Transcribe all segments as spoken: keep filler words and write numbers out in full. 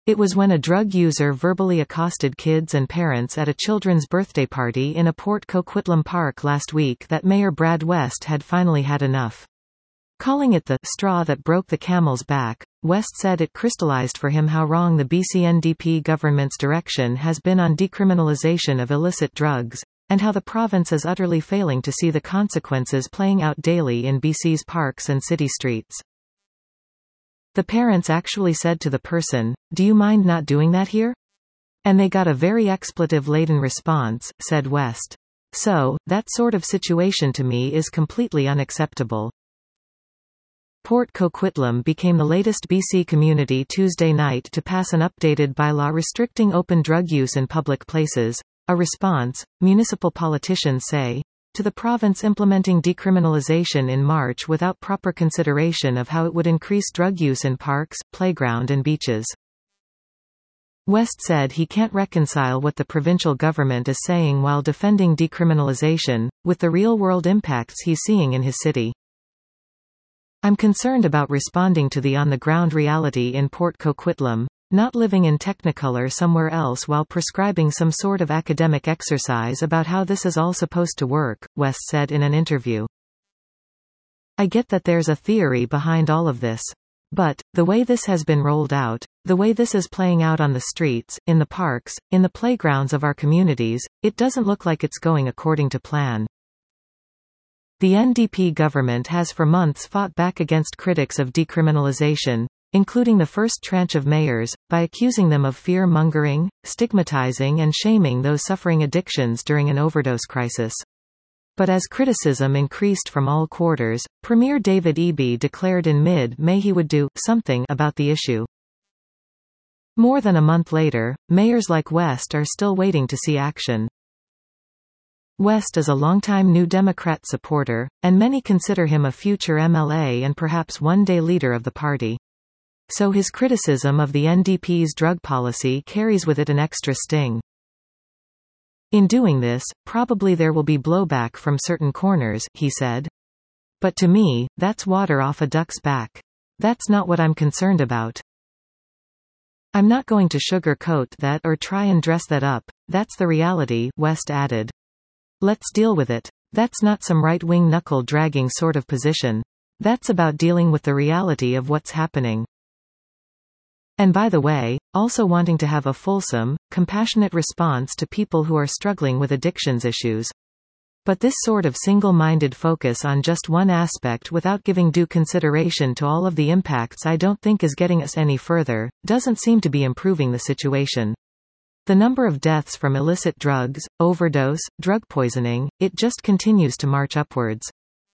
It was when a drug user verbally accosted kids and parents at a children's birthday party in a Port Coquitlam park last week that Mayor Brad West had finally had enough. Calling it the straw that broke the camel's back, West said it crystallized for him how wrong the B C N D P government's direction has been on decriminalization of illicit drugs, and how the province is utterly failing to see the consequences playing out daily in B C's parks and city streets. The parents actually said to the person, "Do you mind not doing that here?" And they got a very expletive-laden response, said West. So, that sort of situation to me is completely unacceptable. Port Coquitlam became the latest B C community Tuesday night to pass an updated bylaw restricting open drug use in public places, a response, municipal politicians say, to the province implementing decriminalization in March without proper consideration of how it would increase drug use in parks, playground and beaches. West said he can't reconcile what the provincial government is saying while defending decriminalization, with the real-world impacts he's seeing in his city. "I'm concerned about responding to the on-the-ground reality in Port Coquitlam, not living in Technicolor somewhere else while prescribing some sort of academic exercise about how this is all supposed to work," West said in an interview. "I get that there's a theory behind all of this. But, the way this has been rolled out, the way this is playing out on the streets, in the parks, in the playgrounds of our communities, it doesn't look like it's going according to plan." The N D P government has for months fought back against critics of decriminalization, including the first tranche of mayors, by accusing them of fear-mongering, stigmatizing and shaming those suffering addictions during an overdose crisis. But as criticism increased from all quarters, Premier David Eby declared in mid-May he would do something about the issue. More than a month later, mayors like West are still waiting to see action. West is a longtime New Democrat supporter, and many consider him a future M L A and perhaps one-day leader of the party. So his criticism of the N D P's drug policy carries with it an extra sting. "In doing this, probably there will be blowback from certain corners," he said. "But to me, that's water off a duck's back. That's not what I'm concerned about. I'm not going to sugarcoat that or try and dress that up. That's the reality," West added. "Let's deal with it. That's not some right-wing knuckle-dragging sort of position. That's about dealing with the reality of what's happening. And by the way, also wanting to have a fulsome, compassionate response to people who are struggling with addictions issues. But this sort of single-minded focus on just one aspect without giving due consideration to all of the impacts I don't think is getting us any further, doesn't seem to be improving the situation. The number of deaths from illicit drugs, overdose, drug poisoning, it just continues to march upwards."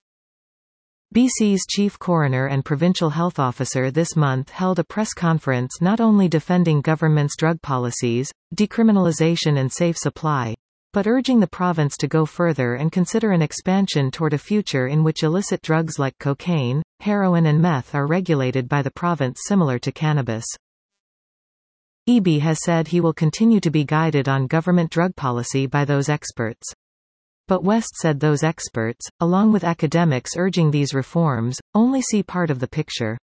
B C's chief coroner and provincial health officer this month held a press conference not only defending government's drug policies, decriminalization and safe supply, but urging the province to go further and consider an expansion toward a future in which illicit drugs like cocaine, heroin and meth are regulated by the province similar to cannabis. Eby has said he will continue to be guided on government drug policy by those experts. But West said those experts, along with academics urging these reforms, only see part of the picture.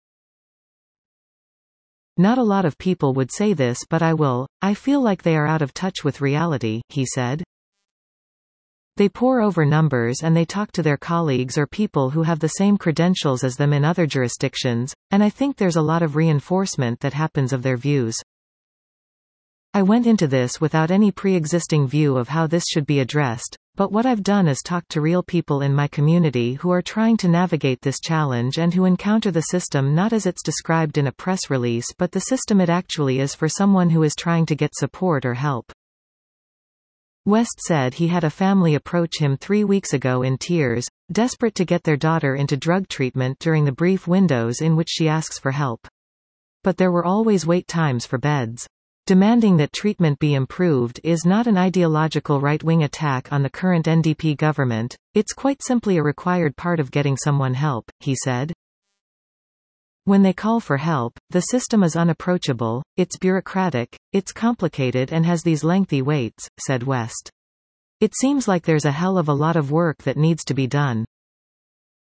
"Not a lot of people would say this but I will, I feel like they are out of touch with reality," he said. "They pore over numbers and they talk to their colleagues or people who have the same credentials as them in other jurisdictions, and I think there's a lot of reinforcement that happens of their views. I went into this without any pre-existing view of how this should be addressed, but what I've done is talk to real people in my community who are trying to navigate this challenge and who encounter the system not as it's described in a press release but the system it actually is for someone who is trying to get support or help." West said he had a family approach him three weeks ago in tears, desperate to get their daughter into drug treatment during the brief windows in which she asks for help. But there were always wait times for beds. Demanding that treatment be improved is not an ideological right-wing attack on the current N D P government, it's quite simply a required part of getting someone help, he said. When they call for help, the system is unapproachable, it's bureaucratic, it's complicated and has these lengthy waits, said West. It seems like there's a hell of a lot of work that needs to be done.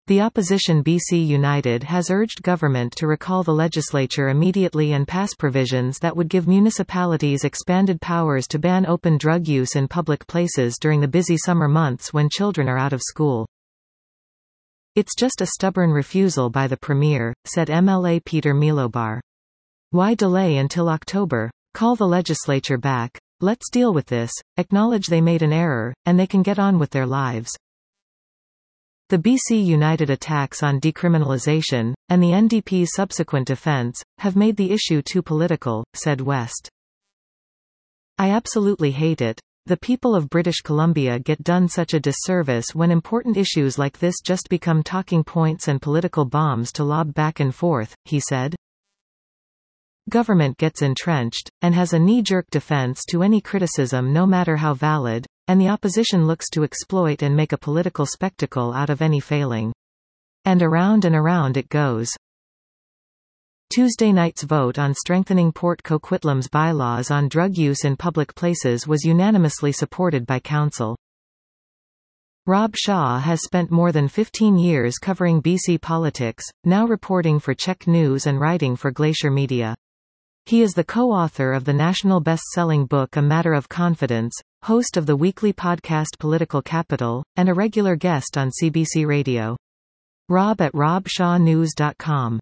The opposition B C United has urged government to recall the legislature immediately and pass provisions that would give municipalities expanded powers to ban open drug use in public places during the busy summer months when children are out of school. It's just a stubborn refusal by the Premier, said M L A Peter Milobar. Why delay until October? Call the legislature back. Let's deal with this, acknowledge they made an error, and they can get on with their lives. The B C United attacks on decriminalization, and the N D P's subsequent defense, have made the issue too political, said West. I absolutely hate it. The people of British Columbia get done such a disservice when important issues like this just become talking points and political bombs to lob back and forth, he said. Government gets entrenched, and has a knee-jerk defense to any criticism no matter how valid, and the opposition looks to exploit and make a political spectacle out of any failing. And around and around it goes. Tuesday night's vote on strengthening Port Coquitlam's bylaws on drug use in public places was unanimously supported by Council. Rob Shaw has spent more than fifteen years covering B C politics, now reporting for Czech News and writing for Glacier Media. He is the co-author of the national best-selling book A Matter of Confidence, host of the weekly podcast Political Capital, and a regular guest on C B C Radio. Rob at rob shaw news dot com